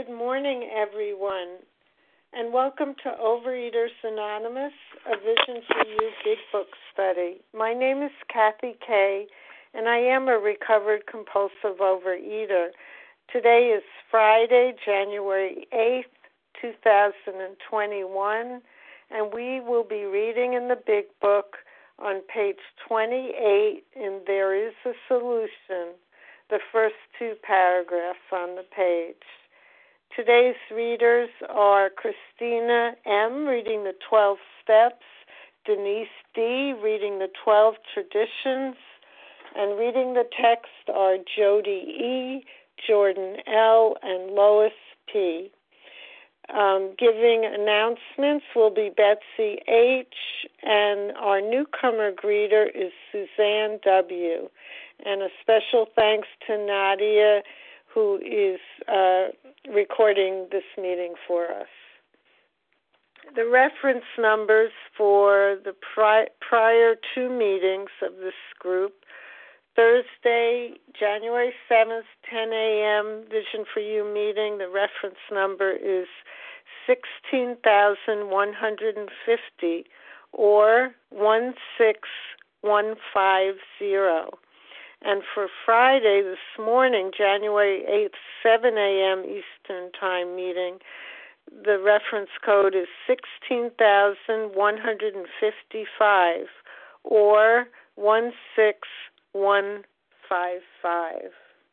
Good morning, everyone, and welcome to Overeaters Anonymous, a Vision for You Big Book study. My name is Kathy Kay, and I am a recovered compulsive overeater. Today is Friday, January 8th, 2021, and we will be reading in the Big Book on page 28 in There Is a Solution, the first two paragraphs on the page. Today's readers are Christina M., reading the 12 Steps, Denise D., reading the 12 Traditions, and reading the text are Jody E., Jordan L., and Lois P. Giving announcements will be Betsy H., and our newcomer greeter is Suzanne W. And a special thanks to Nadia, who is recording this meeting for us. The reference numbers for the prior two meetings of this group: Thursday, January 7th, 10 a.m., Vision for You meeting, the reference number is 16,150 or 16150. And for Friday this morning, January 8th, 7 a.m. Eastern Time meeting, the reference code is 16,155 or 16155.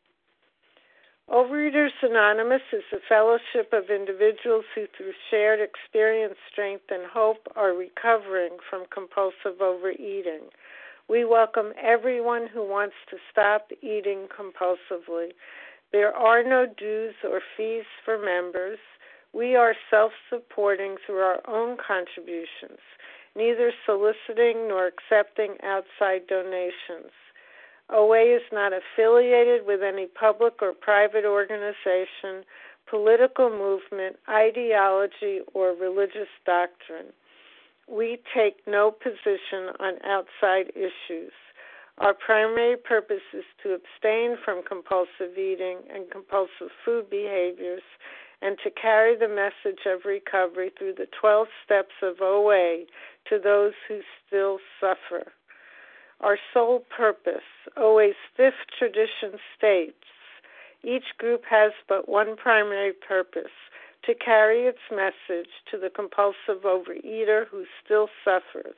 Overeaters Anonymous is a fellowship of individuals who, through shared experience, strength, and hope, are recovering from compulsive overeating. We welcome everyone who wants to stop eating compulsively. There are no dues or fees for members. We are self-supporting through our own contributions, neither soliciting nor accepting outside donations. OA is not affiliated with any public or private organization, political movement, ideology, or religious doctrine. We take no position on outside issues. Our primary purpose is to abstain from compulsive eating and compulsive food behaviors and to carry the message of recovery through the 12 steps of OA to those who still suffer. Our sole purpose, OA's fifth tradition states, each group has but one primary purpose: to carry its message to the compulsive overeater who still suffers.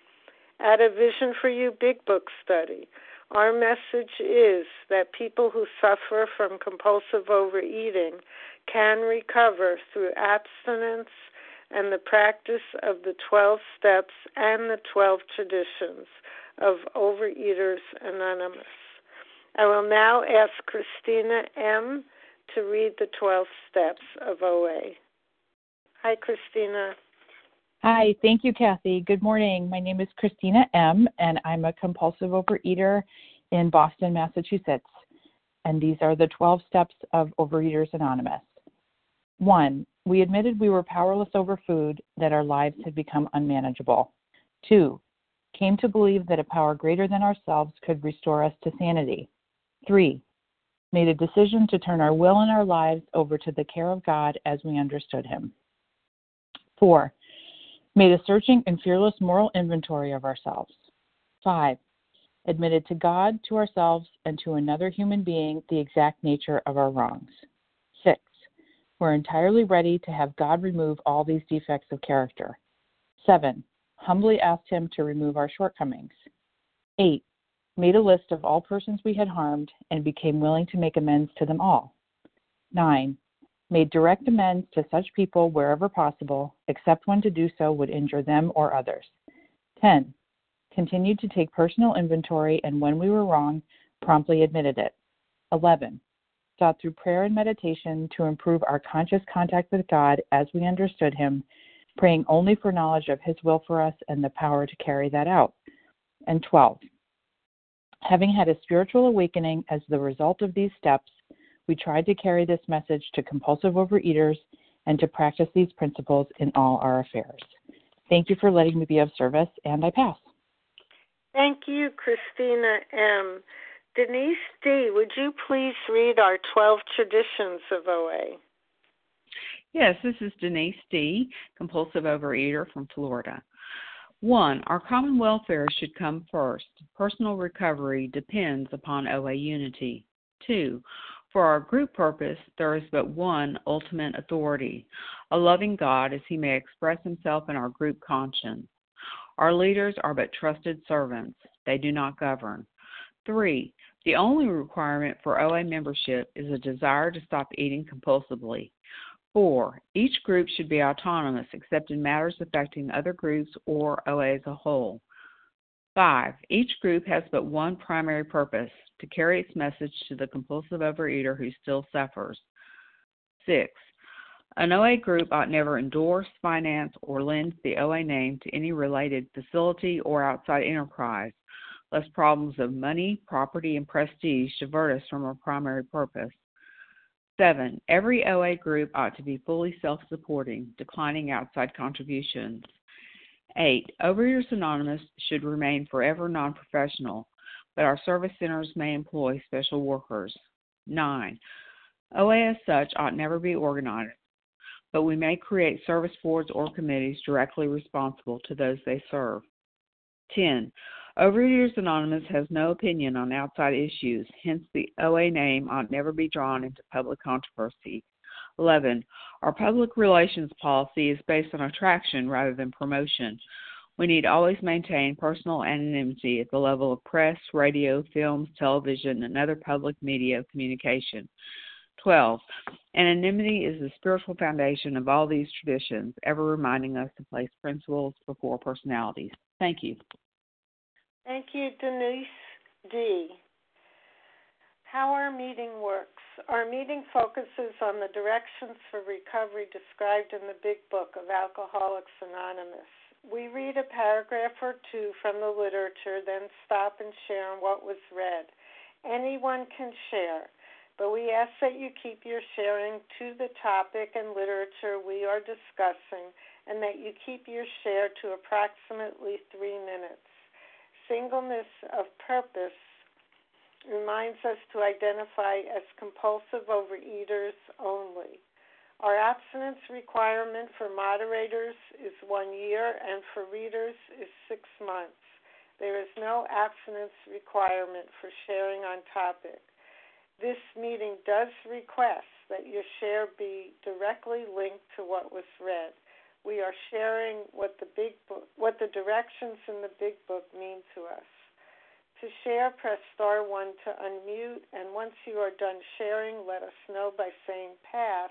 At a Vision for You Big Book study, our message is that people who suffer from compulsive overeating can recover through abstinence and the practice of the 12 steps and the 12 traditions of Overeaters Anonymous. I will now ask Christina M. to read the 12 steps of OA. Hi, Christina. Hi, thank you, Kathy. Good morning. My name is Christina M., and I'm a compulsive overeater in Boston, Massachusetts. And these are the 12 steps of Overeaters Anonymous. 1, we admitted we were powerless over food, that our lives had become unmanageable. 2, came to believe that a power greater than ourselves could restore us to sanity. 3, made a decision to turn our will and our lives over to the care of God as we understood Him. 4, made a searching and fearless moral inventory of ourselves. 5, admitted to God, to ourselves, and to another human being the exact nature of our wrongs. 6, we're entirely ready to have God remove all these defects of character. 7, humbly asked Him to remove our shortcomings. 8, made a list of all persons we had harmed and became willing to make amends to them all. 9, made direct amends to such people wherever possible, except when to do so would injure them or others. 10, continued to take personal inventory and when we were wrong, promptly admitted it. 11, sought through prayer and meditation to improve our conscious contact with God as we understood Him, praying only for knowledge of His will for us and the power to carry that out. And 12, having had a spiritual awakening as the result of these steps, we tried to carry this message to compulsive overeaters and to practice these principles in all our affairs. Thank you for letting me be of service, and I pass. Thank you, Christina M. Denise D., would you please read our 12 traditions of OA? Yes, this is Denise D., compulsive overeater from Florida. 1. Our common welfare should come first. Personal recovery depends upon OA unity. 2. For our group purpose, there is but one ultimate authority, a loving God as he may express himself in our group conscience. Our leaders are but trusted servants. They do not govern. 3. The only requirement for OA membership is a desire to stop eating compulsively. 4. Each group should be autonomous except in matters affecting other groups or OA as a whole. 5. Each group has but one primary purpose, to carry its message to the compulsive overeater who still suffers. 6. An OA group ought never endorse, finance, or lend the OA name to any related facility or outside enterprise, lest problems of money, property, and prestige divert us from our primary purpose. 7. Every OA group ought to be fully self-supporting, declining outside contributions. 8. Overeaters Anonymous should remain forever non-professional, but our service centers may employ special workers. 9. OA as such ought never be organized, but we may create service boards or committees directly responsible to those they serve. 10. Overeaters Anonymous has no opinion on outside issues, hence the OA name ought never be drawn into public controversy. 11. Our public relations policy is based on attraction rather than promotion. We need always maintain personal anonymity at the level of press, radio, films, television, and other public media of communication. 12. Anonymity is the spiritual foundation of all these traditions, ever reminding us to place principles before personalities. Thank you. Thank you, Denise D. How our meeting works. Our meeting focuses on the directions for recovery described in the Big Book of Alcoholics Anonymous. We read a paragraph or two from the literature, then stop and share on what was read. Anyone can share, but we ask that you keep your sharing to the topic and literature we are discussing, and that you keep your share to approximately 3 minutes. Singleness of purpose reminds us to identify as compulsive overeaters only. Our abstinence requirement for moderators is 1 year, and for readers is 6 months. There is no abstinence requirement for sharing on topic. This meeting does request that your share be directly linked to what was read. We are sharing what the directions in the Big Book mean to us. To share, press star 1 to unmute, and once you are done sharing, let us know by saying pass.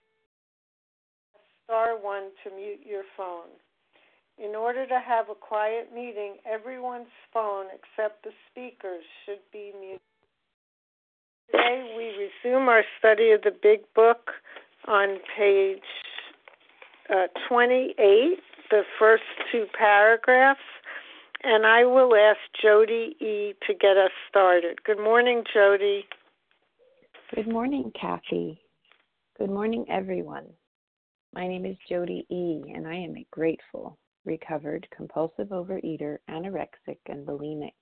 Star 1 to mute your phone. In order to have a quiet meeting, everyone's phone except the speaker's should be muted. Today we resume our study of the Big Book on page 28, the first 2 paragraphs, and I will ask Jody E. to get us started. Good morning, Jody. Good morning, Kathy. Good morning, everyone. My name is Jody E., and I am a grateful, recovered, compulsive overeater, anorexic, and bulimic.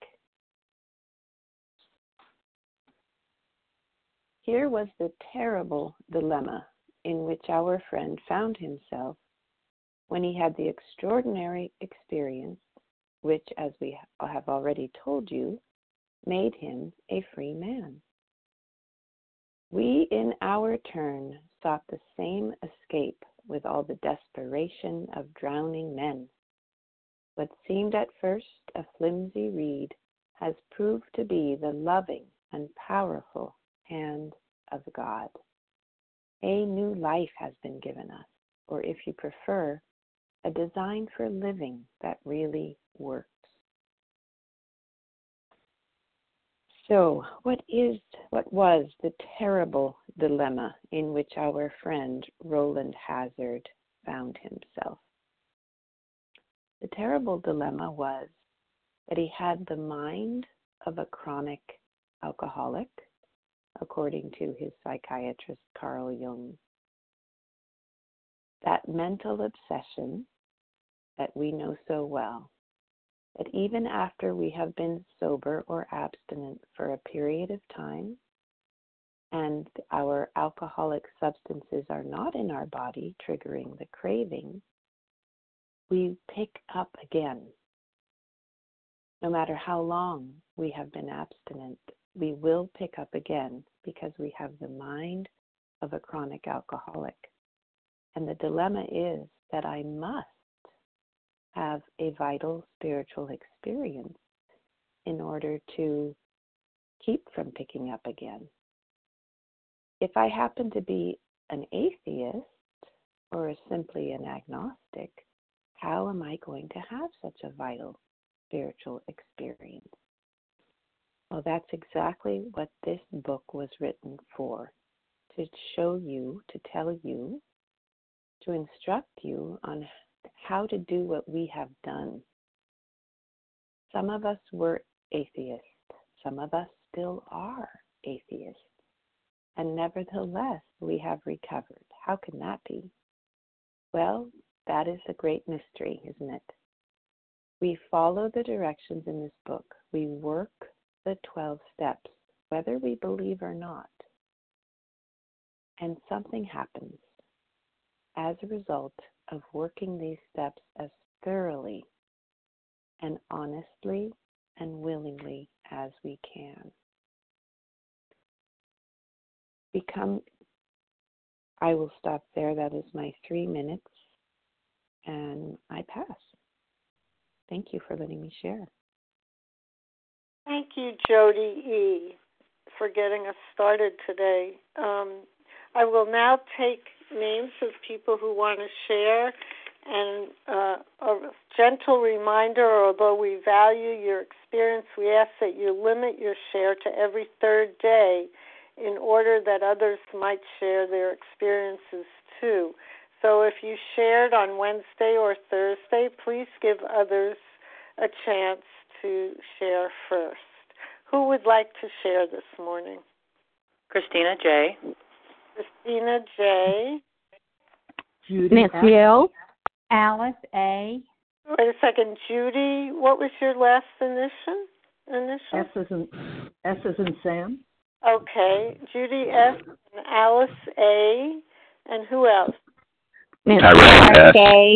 Here was the terrible dilemma in which our friend found himself when he had the extraordinary experience, which, as we have already told you, made him a free man. We, in our turn, sought the same escape with all the desperation of drowning men. What seemed at first a flimsy reed has proved to be the loving and powerful hand of God. A new life has been given us, or if you prefer, a design for living that really works. So, what was the terrible dilemma in which our friend Roland Hazard found himself? The terrible dilemma was that he had the mind of a chronic alcoholic, according to his psychiatrist Carl Jung. That mental obsession that we know so well, that even after we have been sober or abstinent for a period of time, and our alcoholic substances are not in our body triggering the craving, we pick up again. No matter how long we have been abstinent, we will pick up again because we have the mind of a chronic alcoholic. And the dilemma is that I must have a vital spiritual experience in order to keep from picking up again. If I happen to be an atheist or simply an agnostic, how am I going to have such a vital spiritual experience? Well, that's exactly what this book was written for, to show you, to tell you, to instruct you on how to do what we have done. Some of us were atheists. Some of us still are atheists. And nevertheless, we have recovered. How can that be? Well, that is a great mystery, isn't it? We follow the directions in this book. We work the 12 steps, whether we believe or not. And something happens as a result of working these steps as thoroughly and honestly and willingly as we can. I will stop there. That is my 3 minutes, and I pass. Thank you for letting me share. Thank you, Jody E., for getting us started today. I will now take names of people who want to share, and a gentle reminder, although we value your experience, we ask that you limit your share to every third day in order that others might share their experiences too. So if you shared on Wednesday or Thursday, please give others a chance to share first. Who would like to share this morning? Christina J. Christina J. Judy Nancy L. Alice A. Wait a second, Judy, what was your last initial? S as in Sam. Okay, Judy S. and Alice A. And who else? Tyrone K.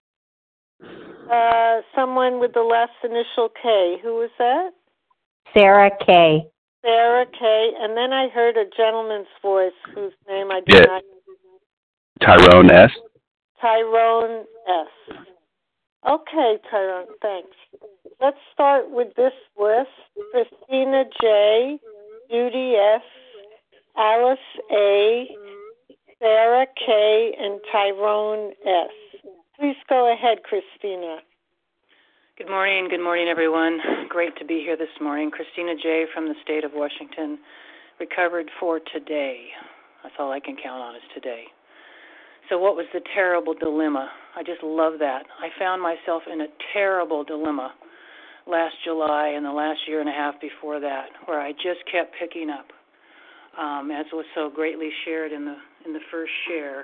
Someone with the last initial K. Who was that? Sarah K. Sarah K. And then I heard a gentleman's voice whose name I did not. Tyrone S. Tyrone S. Okay, Tyrone, thanks. Let's start with this list. Christina J., Judy S., Alice A., Sarah K., and Tyrone S. Please go ahead, Christina. Good morning, everyone. Great to be here this morning. Christina J. from the state of Washington, recovered for today. That's all I can count on is today. So what was the terrible dilemma? I just love that. I found myself in a terrible dilemma last July and the last year and a half before that, where I just kept picking up. As was so greatly shared in the first share,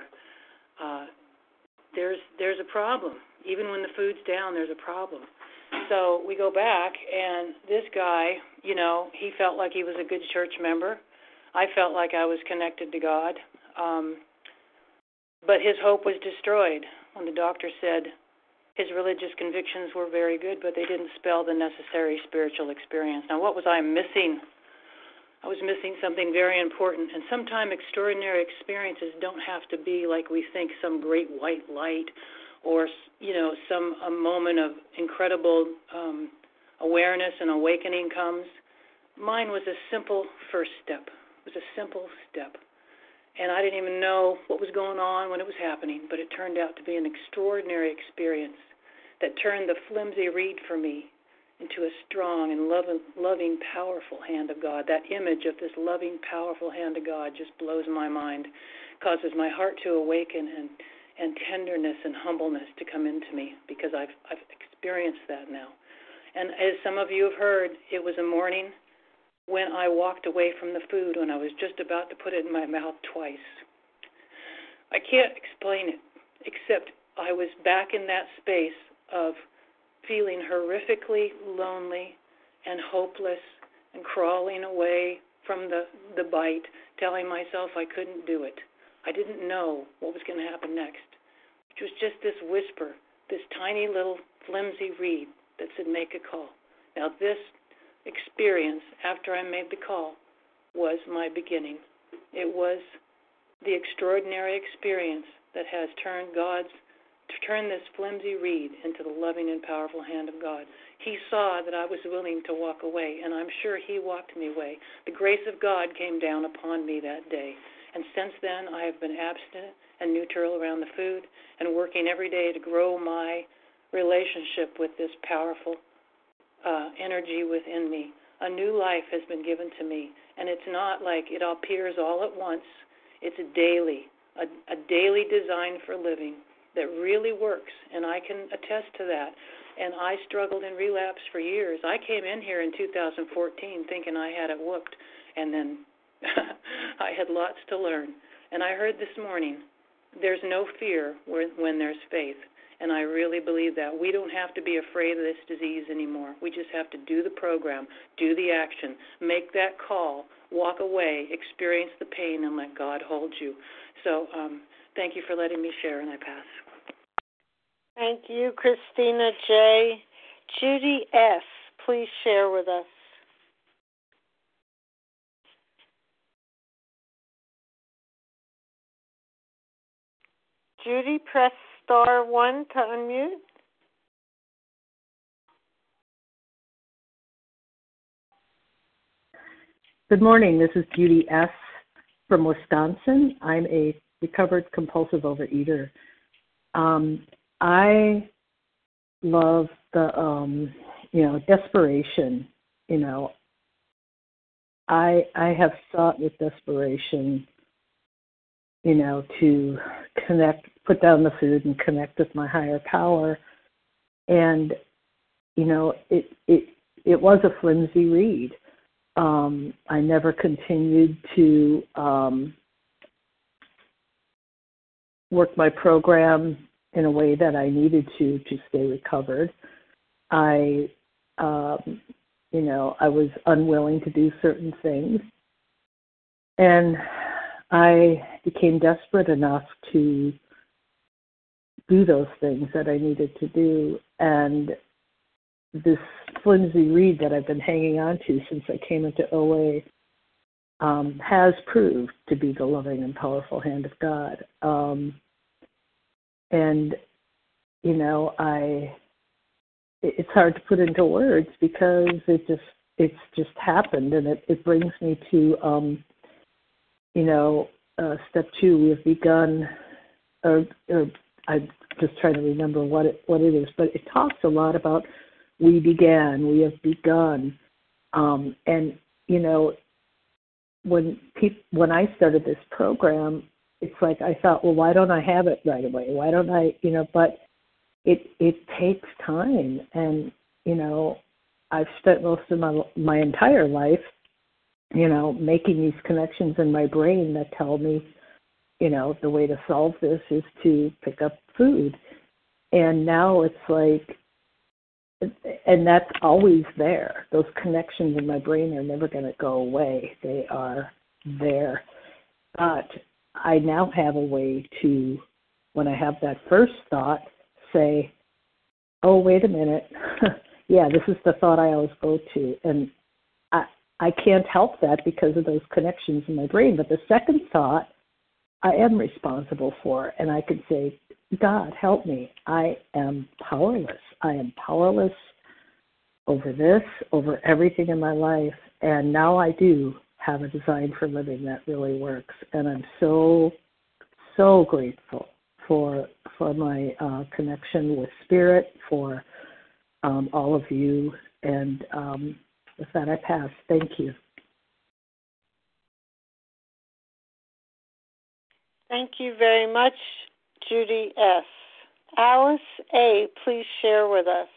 there's a problem. Even when the food's down, there's a problem. So we go back, and this guy, he felt like he was a good church member. I felt like I was connected to God. But his hope was destroyed when the doctor said his religious convictions were very good, but they didn't spell the necessary spiritual experience. Now, what was I missing? I was missing something very important. And sometimes extraordinary experiences don't have to be like we think, some great white light or, a moment of incredible awareness and awakening comes. Mine was a simple first step. It was a simple step. And I didn't even know what was going on when it was happening, but it turned out to be an extraordinary experience that turned the flimsy reed for me into a strong and loving, powerful hand of God. That image of this loving, powerful hand of God just blows my mind, causes my heart to awaken and tenderness and humbleness to come into me, because I've experienced that now. And as some of you have heard, it was a morning when I walked away from the food when I was just about to put it in my mouth twice. I can't explain it, except I was back in that space of feeling horrifically lonely and hopeless and crawling away from the bite telling myself I couldn't do it. I didn't know what was going to happen next. It was just this whisper, this tiny little flimsy reed that said, make a call. Now this experience after I made the call was my beginning. It was the extraordinary experience that has turned this flimsy reed into the loving and powerful hand of God. He saw that I was willing to walk away, and I'm sure He walked me away. The grace of God came down upon me that day, and since then I have been abstinent and neutral around the food and working every day to grow my relationship with this powerful energy within me. A new life has been given to me, and it's not like it appears all at once. It's a daily design for living that really works, and I can attest to that. And I struggled in relapse for years. I came in here in 2014 thinking I had it whooped, and then I had lots to learn. And I heard this morning, there's no fear when there's faith. And I really believe that. We don't have to be afraid of this disease anymore. We just have to do the program, do the action, make that call, walk away, experience the pain, and let God hold you. So thank you for letting me share, and I pass. Thank you, Christina J. Judy S., please share with us. Judy, press *1 to unmute. Good morning. This is Judy S. from Wisconsin. I'm a recovered compulsive overeater. I love the, desperation. I have sought with desperation, to connect, put down the food and connect with my higher power. And, it was a flimsy reed. I never continued to work my program in a way that I needed to stay recovered. I was unwilling to do certain things. And I became desperate enough to do those things that I needed to do. And this flimsy reed that I've been hanging on to since I came into OA has proved to be the loving and powerful hand of God. It's hard to put into words because it's just happened, and it brings me to step 2. We have begun, or I'm just trying to remember what it is, but it talks a lot about we began, we have begun, when I started this program, it's like I thought, well, why don't I have it right away? Why don't I, but it takes time. And, I've spent most of my entire life, making these connections in my brain that tell me, the way to solve this is to pick up food. And now it's like, and that's always there. Those connections in my brain are never going to go away. They are there. But I now have a way to, when I have that first thought, say, oh, wait a minute. Yeah, this is the thought I always go to. And I can't help that because of those connections in my brain. But the second thought, I am responsible for. And I can say, God, help me. I am powerless. I am powerless over this, over everything in my life. And now I do have a design for living that really works. And I'm so, so grateful for my connection with Spirit, for all of you. And with that, I pass. Thank you. Thank you very much, Judy S. Alice A., please share with us.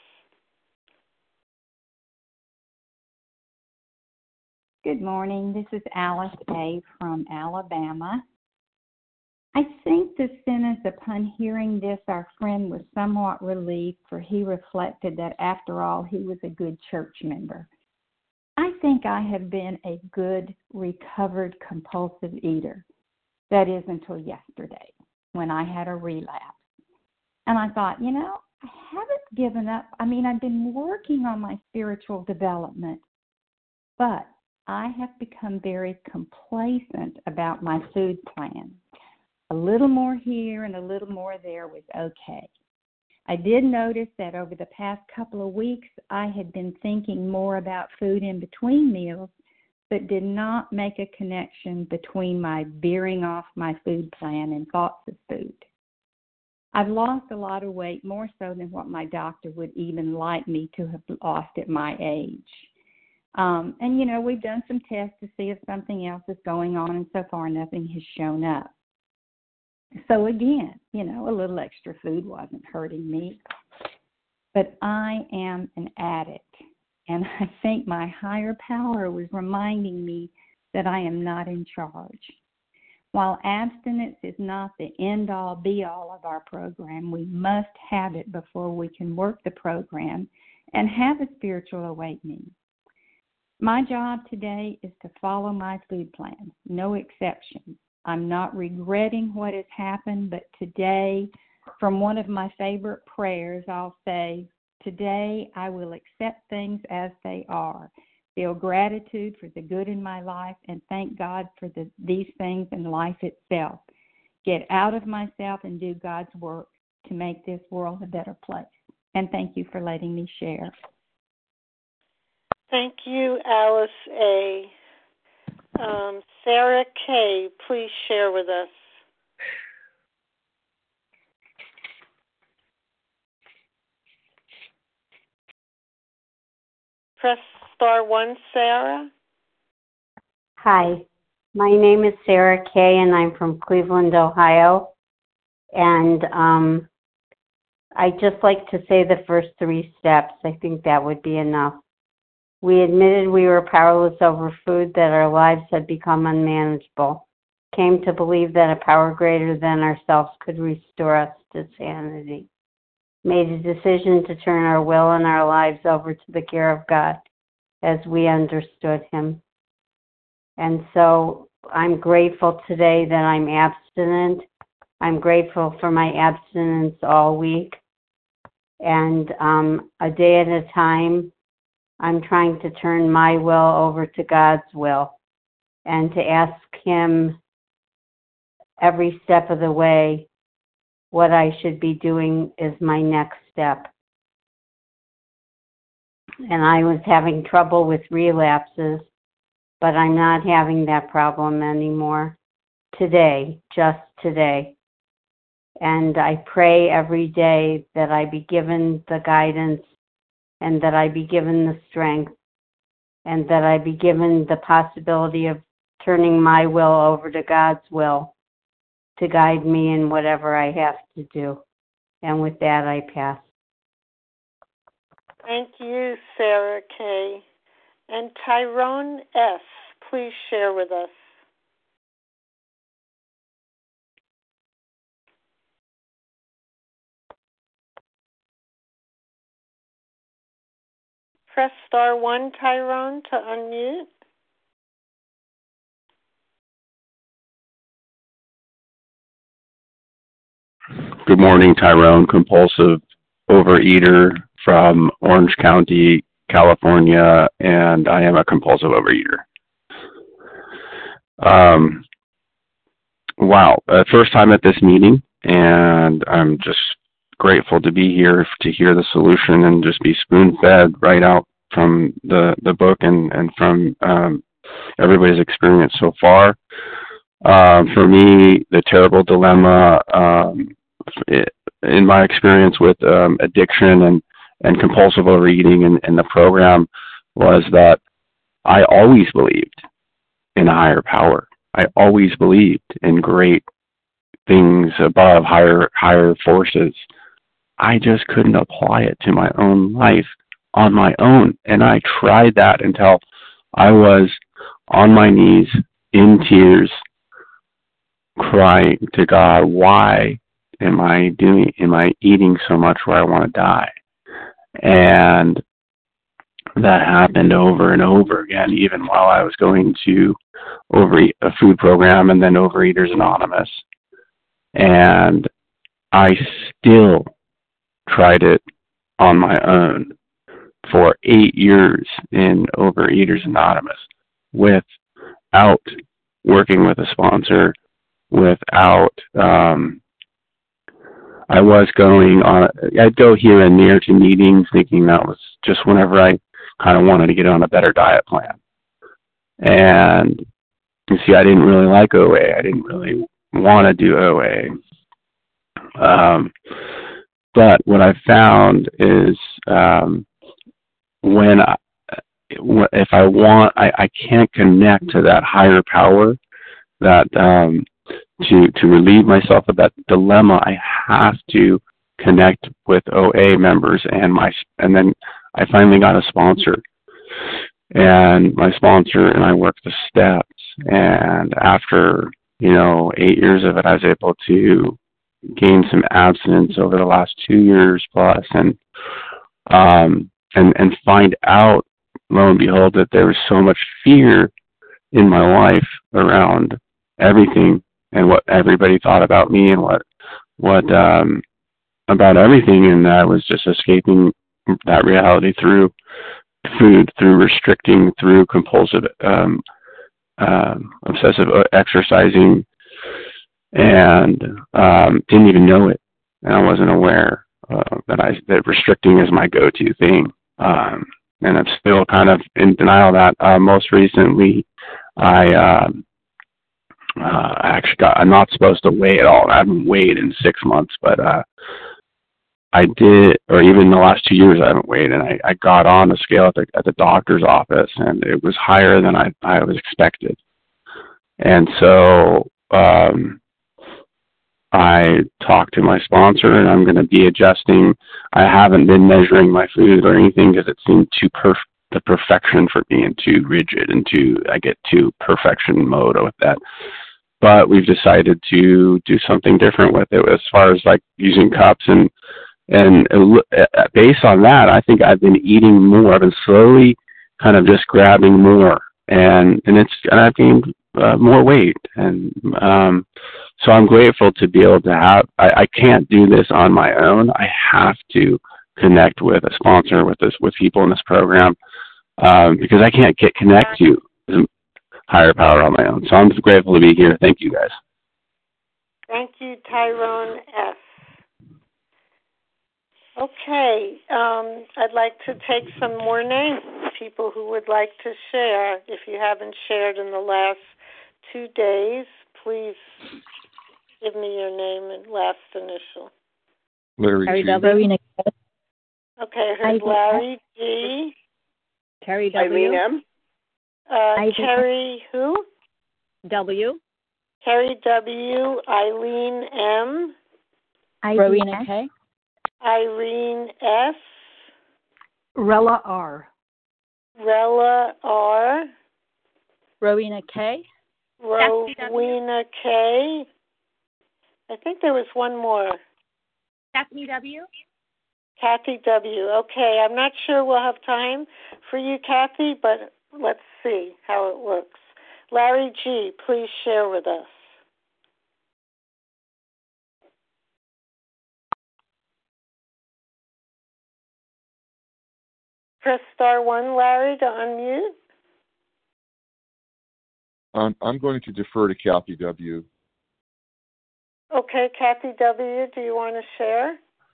Good morning. This is Alice A. from Alabama. I think the sentence, upon hearing this, our friend was somewhat relieved, for he reflected that after all, he was a good church member. I think I have been a good recovered compulsive eater. That is until yesterday when I had a relapse. And I thought, I haven't given up. I mean, I've been working on my spiritual development, but I have become very complacent about my food plan. A little more here and a little more there was okay. I did notice that over the past couple of weeks, I had been thinking more about food in between meals, but did not make a connection between my veering off my food plan and thoughts of food. I've lost a lot of weight, more so than what my doctor would even like me to have lost at my age. And, we've done some tests to see if something else is going on, and so far nothing has shown up. So again, a little extra food wasn't hurting me. But I am an addict, and I think my higher power was reminding me that I am not in charge. While abstinence is not the end-all, be-all of our program, we must have it before we can work the program and have a spiritual awakening. My job today is to follow my food plan, no exception. I'm not regretting what has happened, but today, from one of my favorite prayers, I'll say, today I will accept things as they are, feel gratitude for the good in my life, and thank God for these things in life itself. Get out of myself and do God's work to make this world a better place. And thank you for letting me share. Thank you, Alice A. Sarah K., please share with us. Press star 1, Sarah. Hi, my name is Sarah K., and I'm from Cleveland, Ohio. And I'd just like to say the first 3 steps. I think that would be enough. We admitted we were powerless over food, that our lives had become unmanageable, came to believe that a power greater than ourselves could restore us to sanity, made a decision to turn our will and our lives over to the care of God as we understood Him. And so I'm grateful today that I'm abstinent. I'm grateful for my abstinence all week. And a day at a time, I'm trying to turn my will over to God's will and to ask Him every step of the way what I should be doing is my next step. And I was having trouble with relapses, but I'm not having that problem anymore today, just today. And I pray every day that I be given the guidance and that I be given the strength and that I be given the possibility of turning my will over to God's will to guide me in whatever I have to do. And with that, I pass. Thank you, Sarah K. And Tyrone S., please share with us. Press star 1, Tyrone, to unmute. Good morning, Tyrone, compulsive overeater from Orange County, California, and I am a compulsive overeater. Wow, first time at this meeting, and I'm just grateful to be here to hear the solution and just be spoon-fed right out from the book and from everybody's experience so far. For me, the terrible dilemma in my experience with addiction and compulsive overeating in the program was that I always believed in a higher power. I always believed in great things above, higher forces. I just couldn't apply it to my own life on my own. And I tried that until I was on my knees in tears, crying to God, why am I eating so much where I want to die? And that happened over and over again, even while I was going to a food program and then Overeaters Anonymous. And I still tried it on my own for 8 years in Overeaters Anonymous without working with a sponsor, without, I'd go here and there to meetings thinking that was just whenever I kind of wanted to get on a better diet plan. And you see, I didn't really like OA. I didn't really want to do OA. But what I found is if I want, I can't connect to that higher power, that to relieve myself of that dilemma, I have to connect with OA members, and then I finally got a sponsor, and my sponsor and I worked the steps, and after 8 years of it, I was able to gain some abstinence over the last 2 years plus, and find out, lo and behold, that there was so much fear in my life around everything and what everybody thought about me and what about everything, and I was just escaping that reality through food, through restricting, through compulsive obsessive exercising, and didn't even know it, and I wasn't aware that restricting is my go-to thing, and I'm still kind of in denial of that. Most recently, I'm not supposed to weigh at all. I haven't weighed in 6 months, but I did, or even the last 2 years I haven't weighed, and I got on the scale at the doctor's office, and it was higher than I was expected. And so I talked to my sponsor, and I'm going to be adjusting. I haven't been measuring my food or anything because it seemed the perfection for me and too rigid, and I get too perfection mode with that. But we've decided to do something different with it as far as like using cups, and based on that, I think I've been eating more. I've been slowly kind of just grabbing more, and I've gained more weight, and so I'm grateful to be able to have. I can't do this on my own. I have to connect with a sponsor, with people in this program, because I can't connect to higher power on my own. So I'm grateful to be here. Thank you, guys. Thank you, Tyrone S. Okay, I'd like to take some more names, people who would like to share. If you haven't shared in the last 2 days, please give me your name and last initial. Larry G. Okay, here's Larry G. Terry W. Eileen M. Terry who? W. Terry W. Eileen M. Rowena K. Irene S. Rella R. Rella R. Rowena K. Rowena K. I think there was one more. Stephanie W. Kathy W. Okay, I'm not sure we'll have time for you, Kathy, but let's see how it looks. Larry G., please share with us. Press *1, Larry, to unmute. I'm going to defer to Kathy W. Okay, Kathy W., do you want to share?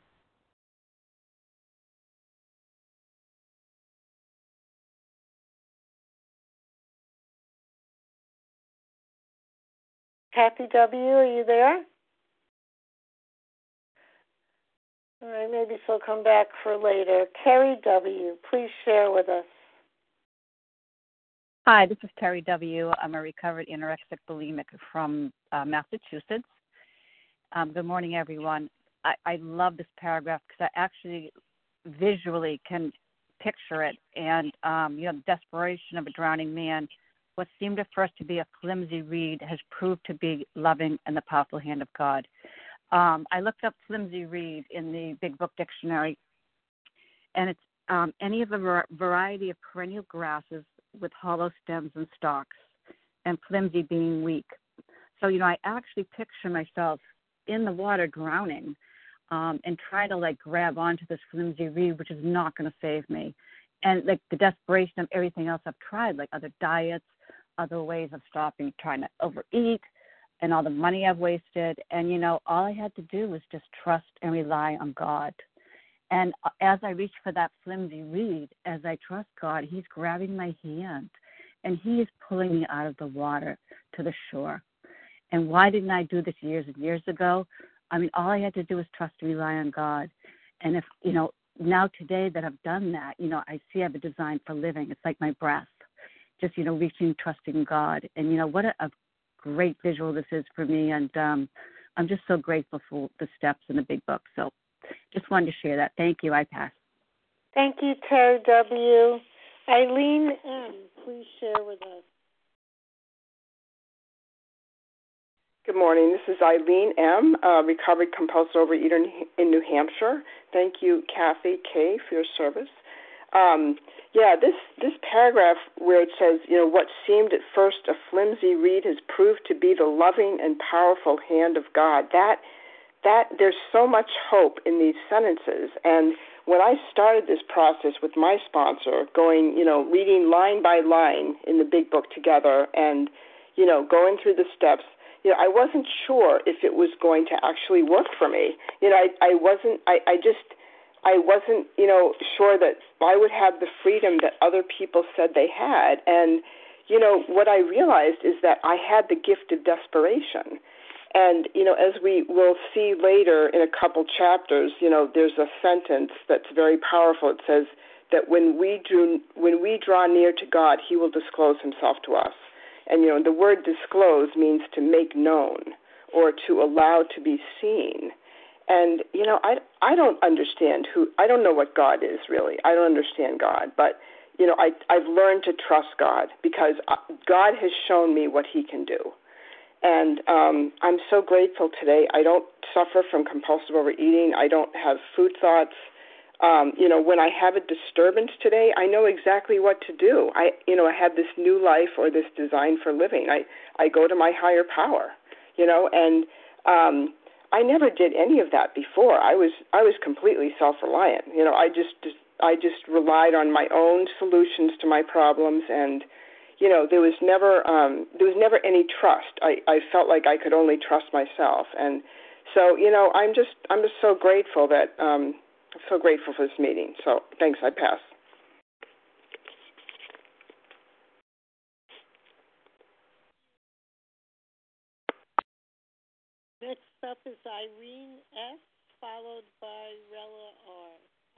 Kathy W., are you there? All right, maybe she'll come back for later. Terry W., please share with us. Hi, this is Terry W. I'm a recovered anorexic bulimic from Massachusetts. Good morning, everyone. I love this paragraph because I actually visually can picture it. And, the desperation of a drowning man, what seemed at first to be a flimsy reed has proved to be loving and the powerful hand of God. I looked up flimsy reed in the Big Book Dictionary, and any of a variety of perennial grasses with hollow stems and stalks, and flimsy being weak. So, I actually picture myself in the water drowning and trying to, grab onto this flimsy reed, which is not going to save me. And, the desperation of everything else I've tried, like other diets, other ways of stopping trying to overeat, and all the money I've wasted. And, all I had to do was just trust and rely on God. And as I reach for that flimsy reed, as I trust God, He's grabbing my hand, and He is pulling me out of the water to the shore. And why didn't I do this years and years ago? All I had to do was trust and rely on God. And if, now today that I've done that, I see I have a design for living. It's like my breath, just, reaching, trusting God. And, what a great visual this is for me. And I'm just so grateful for the steps in the big book. So just wanted to share that. Thank you. I pass. Thank you, Terry W. Eileen M., please share with us. Good morning. This is Eileen M., recovered compulsive overeater in New Hampshire. Thank you, Kathy K., for your service. This paragraph where it says, what seemed at first a flimsy reed has proved to be the loving and powerful hand of God. That there's so much hope in these sentences. And when I started this process with my sponsor, going, reading line by line in the big book together and, going through the steps, I wasn't sure if it was going to actually work for me. I wasn't sure that I would have the freedom that other people said they had. And, what I realized is that I had the gift of desperation. And, as we will see later in a couple chapters, there's a sentence that's very powerful. It says that when we draw near to God, He will disclose Himself to us. And, the word disclose means to make known or to allow to be seen. And, I don't understand I don't know what God is, really. I don't understand God. But, I've learned to trust God because God has shown me what He can do. And I'm so grateful today. I don't suffer from compulsive overeating. I don't have food thoughts. When I have a disturbance today, I know exactly what to do. I have this new life or this design for living. I go to my higher power, and I never did any of that before. I was completely self-reliant. I just relied on my own solutions to my problems, and there was never any trust. I felt like I could only trust myself, and so I'm just so grateful that. I'm so grateful for this meeting. So thanks, I pass. Next up is Irene S., followed by Rella R.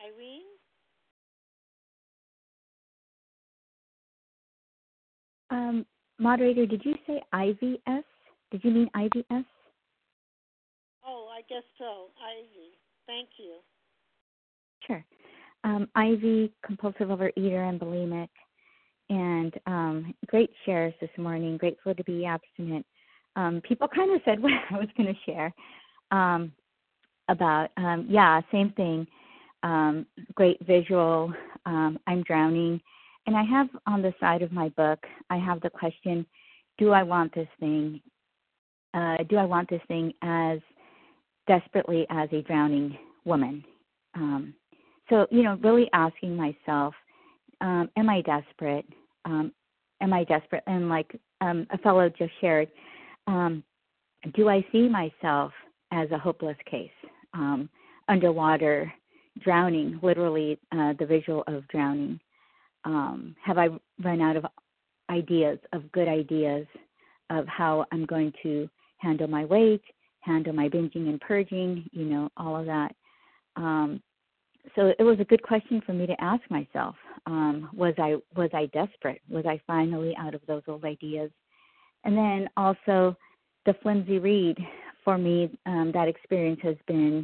Irene? Moderator, did you say IVS? Did you mean IVS? Oh, I guess so. Ivy. Thank you. Sure. Ivy, compulsive overeater and bulimic, and great shares this morning. Grateful to be abstinent. People kind of said what I was going to share about, same thing. Great visual. I'm drowning. And I have on the side of my book, I have the question, do I want this thing? Do I want this thing as desperately as a drowning woman? So, really asking myself, am I desperate? And like a fellow just shared, do I see myself as a hopeless case, underwater, drowning, literally the visual of drowning? Have I run out of good ideas of how I'm going to handle my weight, handle my binging and purging, all of that? So it was a good question for me to ask myself. Was I desperate? Was I finally out of those old ideas? And then also the flimsy reed, for me, that experience has been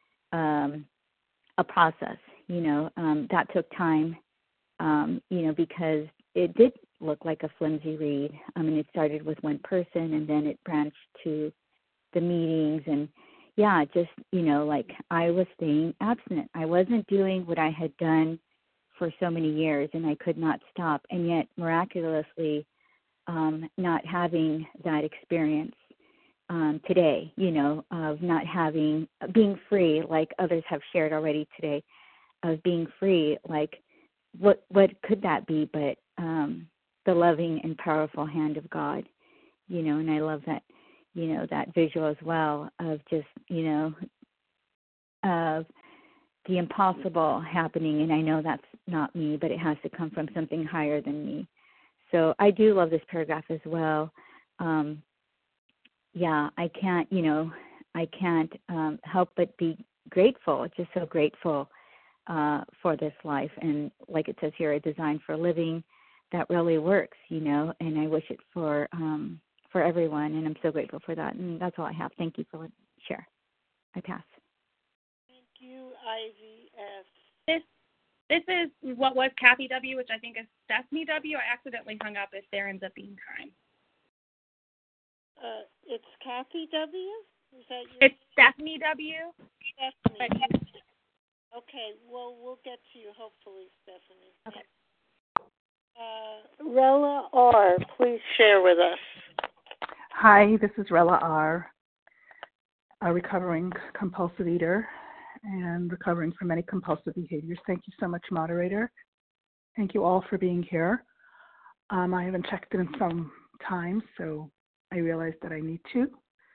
a process, that took time, because it did look like a flimsy reed. It started with one person and then it branched to the meetings and like I was staying abstinent. I wasn't doing what I had done for so many years, and I could not stop. And yet, miraculously, not having that experience today, of not being free, like others have shared already today, of being free, like what could that be but the loving and powerful hand of God, and I love that, that visual as well of just, of the impossible happening. And I know that's not me, but it has to come from something higher than me. So I do love this paragraph as well. I can't help but be grateful, just so grateful for this life. And like it says here, a design for living that really works, and I wish it for everyone. And I'm so grateful for that. And that's all I have. Thank you for letting me share. I pass. Thank you, Ivy S. This is what was Kathy W., which I think is Stephanie W. I accidentally hung up if there ends up being time. It's Kathy W.? Is that your It's Stephanie W. Stephanie. Okay, well, we'll get to you, hopefully, Stephanie. Okay. Rella R., please share with us. Hi, this is Rella R., a recovering compulsive eater and recovering from many compulsive behaviors. Thank you so much, moderator. Thank you all for being here. I haven't checked in some time, so I realized that I need to.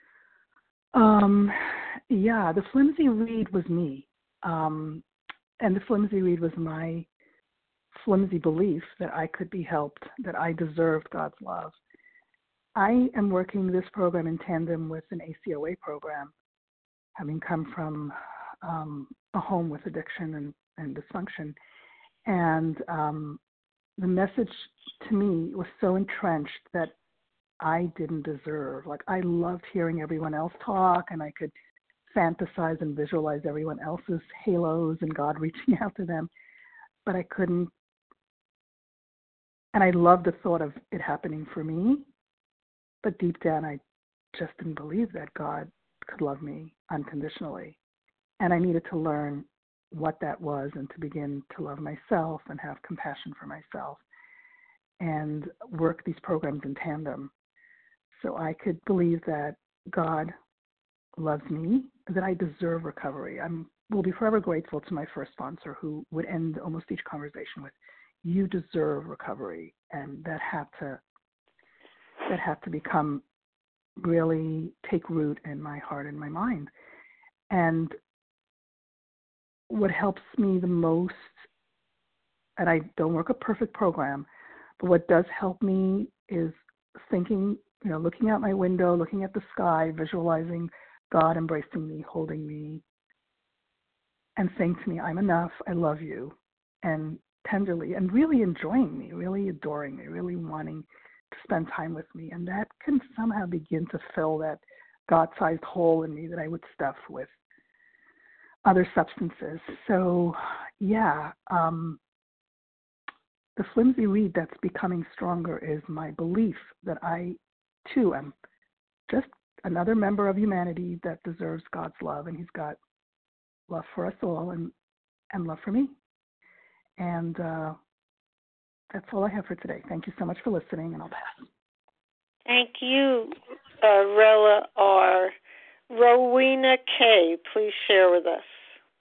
The flimsy reed was me. And the flimsy reed was my flimsy belief that I could be helped, that I deserved God's love. I am working this program in tandem with an ACOA program, having come from a home with addiction and dysfunction. And the message to me was so entrenched that I didn't deserve. Like, I loved hearing everyone else talk, and I could fantasize and visualize everyone else's halos and God reaching out to them, but I couldn't. And I loved the thought of it happening for me, but deep down I just didn't believe that God could love me unconditionally. And I needed to learn what that was and to begin to love myself and have compassion for myself and work these programs in tandem so I could believe that God loves me, that I deserve recovery. I will be forever grateful to my first sponsor, who would end almost each conversation with, "You deserve recovery," and that had to become really take root in my heart and my mind. And what helps me the most, and I don't work a perfect program, but what does help me is thinking, looking out my window, looking at the sky, visualizing God embracing me, holding me, and saying to me, "I'm enough, I love you," and tenderly, and really enjoying me, really adoring me, really wanting to spend time with me. And that can somehow begin to fill that God-sized hole in me that I would stuff with other substances. So, the flimsy reed that's becoming stronger is my belief that I, too, am just another member of humanity that deserves God's love, and He's got love for us all and love for me. And that's all I have for today. Thank you so much for listening, and I'll pass. Thank you, Rella R. Rowena K., please share with us.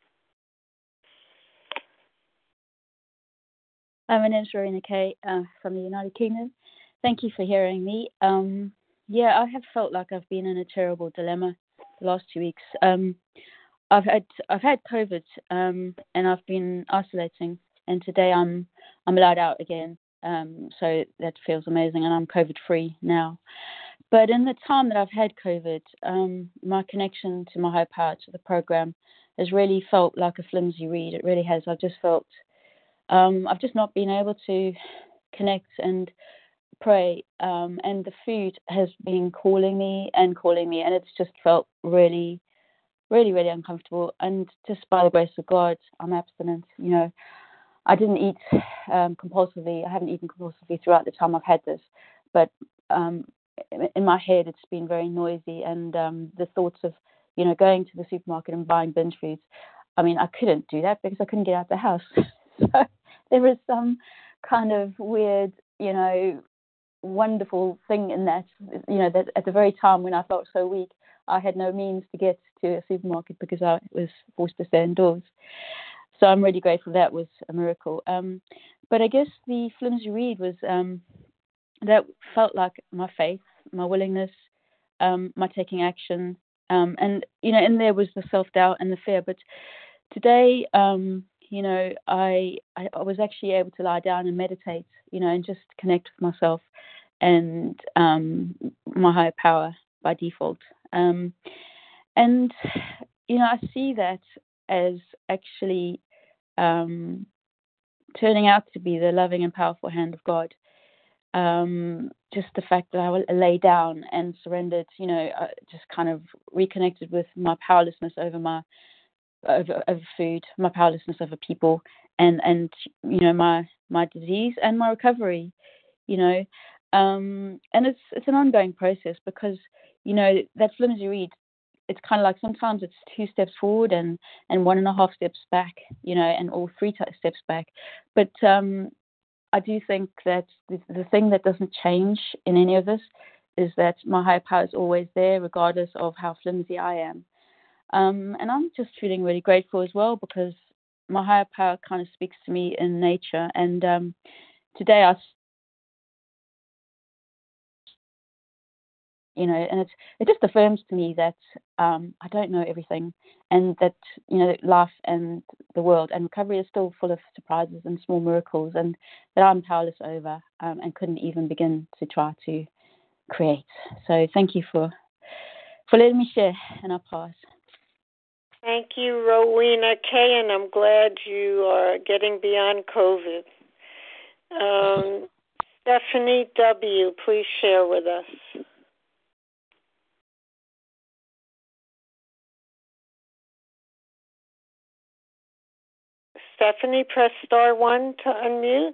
My name is Rowena K. From the United Kingdom. Thank you for hearing me. I have felt like I've been in a terrible dilemma the last 2 weeks. I've had COVID, and I've been isolating, and today I'm allowed out again. So that feels amazing, and I'm COVID free now. But in the time that I've had COVID, my connection to my higher power, to the program, has really felt like a flimsy reed. It really has. I've just felt I've just not been able to connect and pray, and the food has been calling me, and it's just felt really, really, really uncomfortable. And just by the grace of God, I'm abstinent. I didn't eat compulsively. I haven't eaten compulsively throughout the time I've had this, but in my head it's been very noisy, and the thoughts of going to the supermarket and buying binge foods. I mean, I couldn't do that because I couldn't get out of the house. So there was some kind of weird, wonderful thing in that, that at the very time when I felt so weak, I had no means to get to a supermarket because I was forced to stay indoors. So I'm really grateful that was a miracle. But I guess the flimsy reed was that felt like my faith, my willingness, my taking action, and in there was the self-doubt and the fear. But today, I was actually able to lie down and meditate, and just connect with myself and my higher power by default. And I see that as actually turning out to be the loving and powerful hand of God. Just the fact that I lay down and surrendered, just kind of reconnected with my powerlessness over food, my powerlessness over people, and my disease and my recovery, and it's an ongoing process because that flimsy reed, it's kind of like sometimes it's 2 steps forward and 1.5 steps back, and all 3 steps back. But I do think that the thing that doesn't change in any of this is that my higher power is always there, regardless of how flimsy I am. And I'm just feeling really grateful as well because my higher power kind of speaks to me in nature. And today and it just affirms to me that I don't know everything, and that life and the world and recovery is still full of surprises and small miracles, and that I'm powerless over and couldn't even begin to try to create. So thank you for letting me share, and I'll pass. Thank you, Rowena K., and I'm glad you are getting beyond COVID. Stephanie W., please share with us. Stephanie, press *1 to unmute.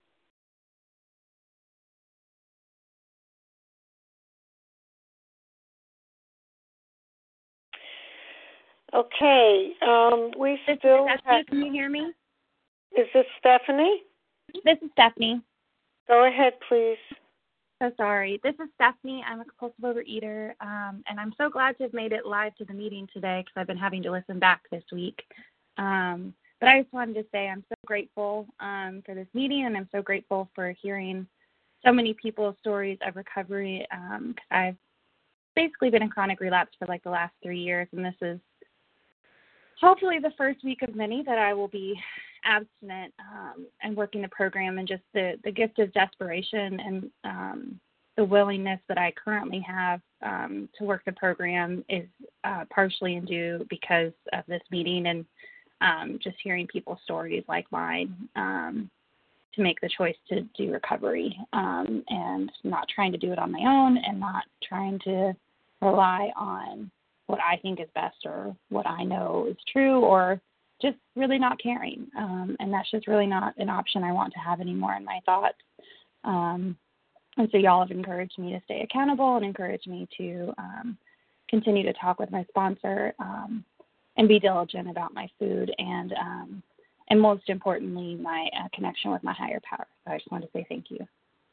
Okay, we still have... Can you hear me? Is this Stephanie? This is Stephanie. Go ahead, please. So sorry. This is Stephanie. I'm a compulsive overeater, and I'm so glad to have made it live to the meeting today because I've been having to listen back this week. But I just wanted to say I'm so grateful for this meeting, and I'm so grateful for hearing so many people's stories of recovery because I've basically been in chronic relapse for like the last 3 years, and this is hopefully the first week of many that I will be abstinent and working the program, and just the gift of desperation and the willingness that I currently have to work the program is partially due because of this meeting and just hearing people's stories like mine to make the choice to do recovery and not trying to do it on my own and not trying to rely on what I think is best or what I know is true, or just really not caring. And that's just really not an option I want to have anymore in my thoughts. And so y'all have encouraged me to stay accountable and encouraged me to continue to talk with my sponsor and be diligent about my food and most importantly, my connection with my higher power. So I just wanted to say thank you.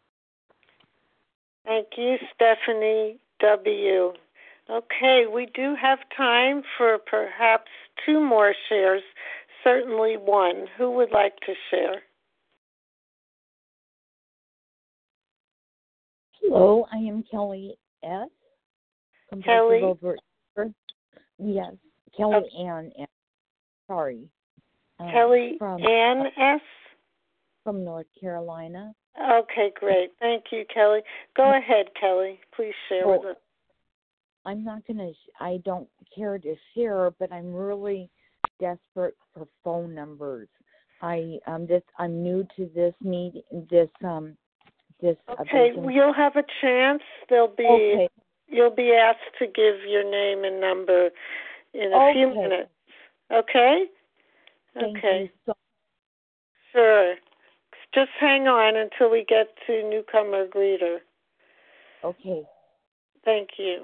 Thank you, Stephanie W. Okay, we do have time for perhaps 2 more shares, certainly 1. Who would like to share? Hello, I am Kelly S. Kelly? Yes, Kelly Ann S. Sorry. Kelly Ann S.? From North Carolina. Okay, great. Thank you, Kelly. Go ahead, Kelly. Please share with us. I don't care to share, but I'm really desperate for phone numbers. I'm new to this meeting, Okay, you'll have a chance. You'll be asked to give your name and number in a few minutes. Okay? Thank you so much. Sure. Just hang on until we get to newcomer greeter. Okay. Thank you.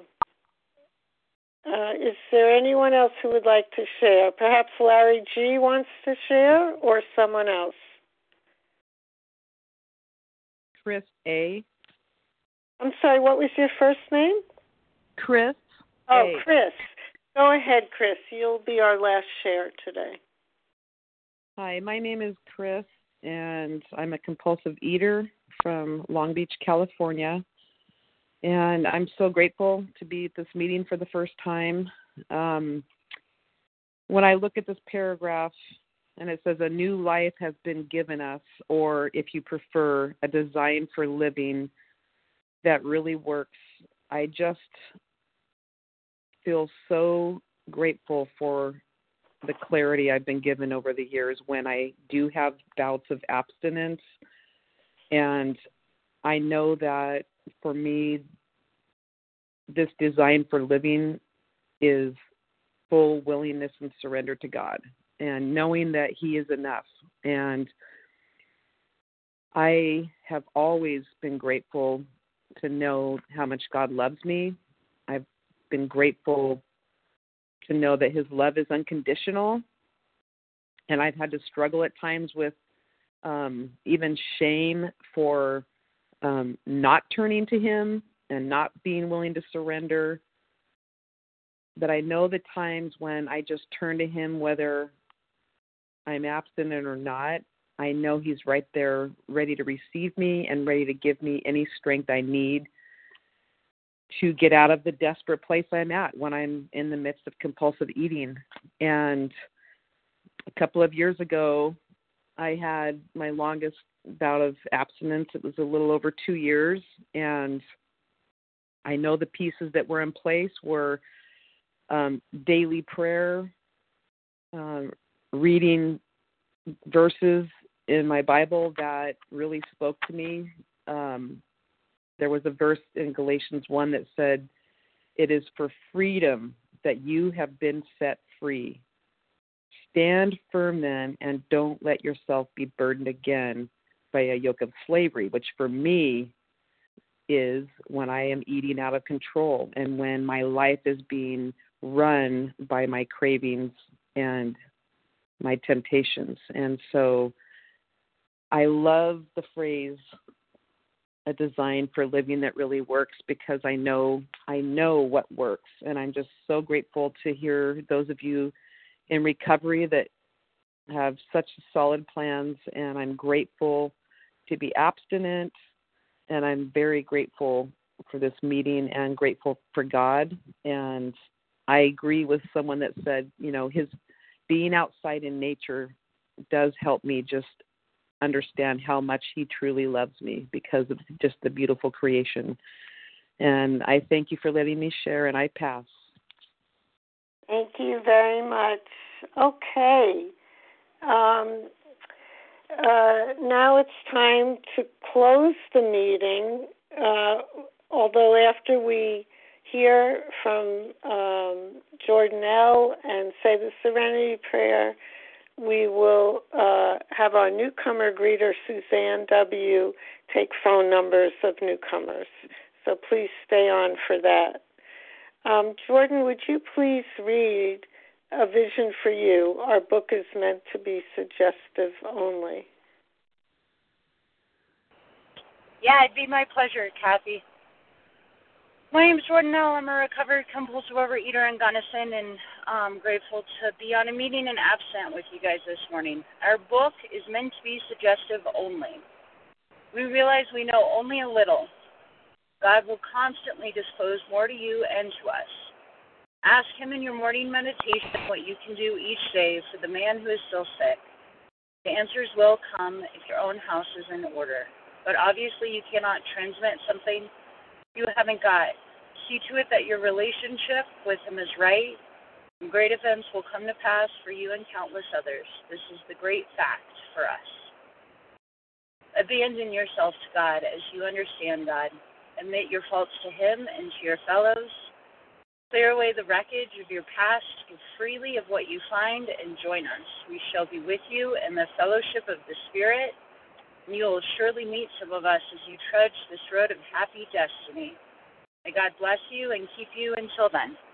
Is there anyone else who would like to share? Perhaps Larry G. wants to share, or someone else? Chris A. I'm sorry, what was your first name? Chris Oh, A. Chris. Go ahead, Chris. You'll be our last share today. Hi, my name is Chris, and I'm a compulsive eater from Long Beach, California. And I'm so grateful to be at this meeting for the first time. When I look at this paragraph, and it says, a new life has been given us, or if you prefer, a design for living that really works, I just feel so grateful for the clarity I've been given over the years when I do have bouts of abstinence. And I know that for me, this design for living is full willingness and surrender to God and knowing that He is enough. And I have always been grateful to know how much God loves me. I've been grateful to know that His love is unconditional. And I've had to struggle at times with even shame for not turning to Him and not being willing to surrender. But I know the times when I just turn to Him, whether I'm abstinent or not, I know He's right there ready to receive me and ready to give me any strength I need to get out of the desperate place I'm at when I'm in the midst of compulsive eating. And a couple of years ago, I had my longest bout of abstinence. It was a little over 2 years. And I know the pieces that were in place were daily prayer, reading verses in my Bible that really spoke to me. There was a verse in Galatians 1 that said, it is for freedom that you have been set free. Stand firm then, and don't let yourself be burdened again by a yoke of slavery, which for me is when I am eating out of control and when my life is being run by my cravings and my temptations. And so I love the phrase, a design for living that really works, because I know what works. And I'm just so grateful to hear those of you in recovery that have such solid plans. And I'm grateful to be abstinent. And I'm very grateful for this meeting and grateful for God. And I agree with someone that said, his being outside in nature does help me just understand how much He truly loves me because of just the beautiful creation. And I thank you for letting me share, and I pass. Thank you very much. Okay. Now it's time to close the meeting, although after we hear from Jordanelle and say the Serenity Prayer, we will have our newcomer greeter, Suzanne W., take phone numbers of newcomers. So please stay on for that. Jordan, would you please read A Vision for You? Our book is meant to be suggestive only. Yeah, it'd be my pleasure, Kathy. My name is Jordanelle. I'm a recovered compulsive overeater in Gunnison, and I'm grateful to be on a meeting and absent with you guys this morning. Our book is meant to be suggestive only. We realize we know only a little. God will constantly disclose more to you and to us. Ask Him in your morning meditation what you can do each day for the man who is still sick. The answers will come if your own house is in order. But obviously you cannot transmit something you haven't got. See to it that your relationship with Him is right, and great events will come to pass for you and countless others. This is the great fact for us. Abandon yourself to God as you understand God. Admit your faults to Him and to your fellows. Clear away the wreckage of your past, give freely of what you find, and join us. We shall be with you in the fellowship of the Spirit, and you will surely meet some of us as you trudge this road of happy destiny. May God bless you and keep you until then.